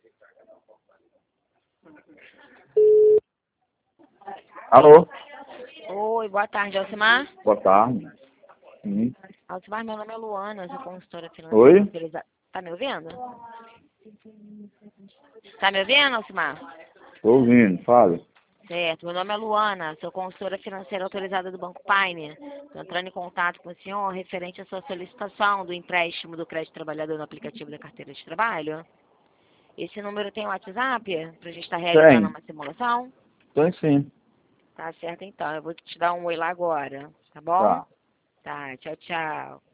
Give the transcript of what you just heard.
Alô? Oi, boa tarde, Alcimar. Boa tarde. Alcimar, meu nome é Luana, sou consultora financeira Oi? autorizada. Tá me ouvindo? Tá me ouvindo, Alcimar? Tô ouvindo, fale. Certo, meu nome é Luana, sou consultora financeira autorizada do Banco Paine. Estou entrando em contato com o senhor referente à sua solicitação do empréstimo do crédito trabalhador no aplicativo da carteira de trabalho. Esse número tem WhatsApp para a gente estar realizando Tem. uma simulação? Tem sim. Tá certo, então. Eu vou te dar um oi lá agora, tá bom? Tá. Tá, tchau, tchau.